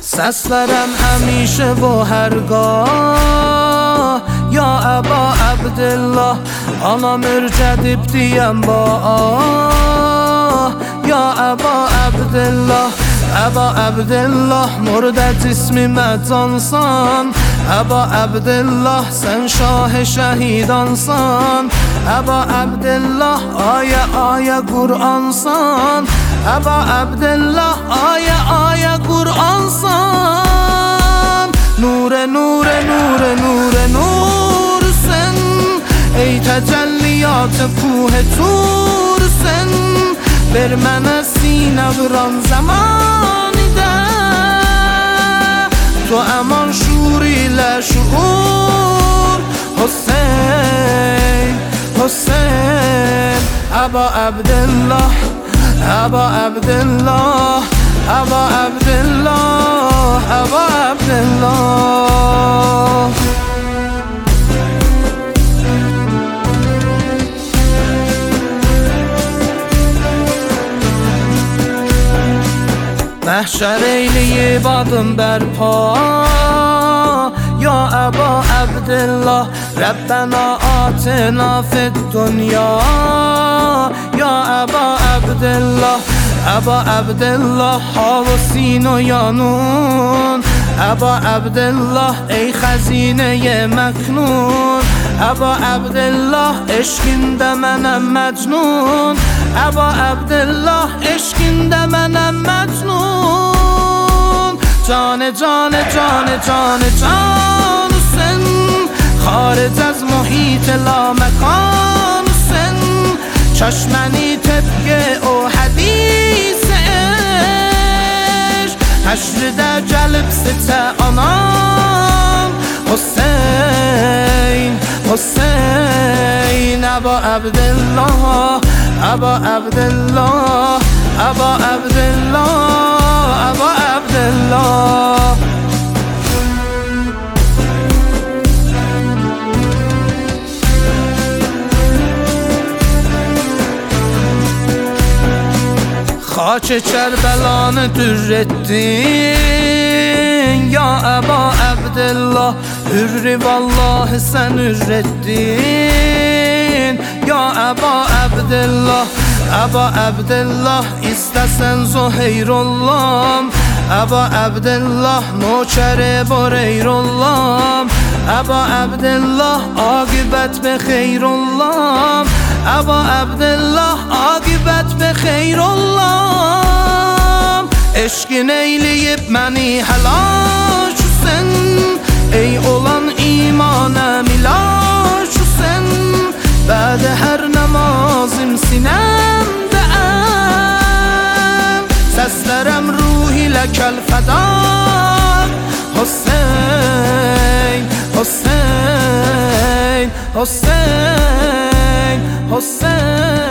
سسورم همیشه و هرگاه یا ابا عبدالله آنام ارجدب دیم با یا ابا عبدالله ابا عبدالله مردت اسمی مدانسان ابا عبدالله سن شاه شهیدانسان ابا عبدالله آیه قرآنسان ابا عبدالله آیه قرآنسان نور نور نور نور نور سن ای تجلیات کوه تور سن بر من سینه بران زمانی ده تو امان شوری لشعور حسین حسین ابا عبدالله ابا عبدالله ابا عبدالله ابا عبدالله محشر ایلی بادم برپا یا ابا عبدالله ربنا آتنا فی الدنیا یا ابا عبدالله ابا عبدالله ها و سین و یانون ابا عبدالله ای خزینه مکنون ابا عبدالله عشقینده منم مجنون ابا عبدالله عشقینده منم مجنون جان جان جان جان جان سن خارج از محیط لامکان سن چشمنی طبقه و حدیث عشق حشر در جلب سته آنان حسین حسین ابا عبدالله ابا عبدالله ابا عبدالله ابا عبدالله خاک کربلان dürrettin ya ابا عبدالله hürri vallahi sen hürrettin ya ابا عبدالله ابا عبدالله istesen Zuhayrullah ابا عبدالله نوکر بریرالله ابا عبدالله عاقبت به خیرالله ابا عبدالله عاقبت به خیرالله عشقin eyleyip məni həlak sen ey olan imanəm ilaç sen bədə hər namazım sinəmdə səslərəm ruhi ləkəl fəda Hüseyn Hüseyn Hüseyn Hüseyn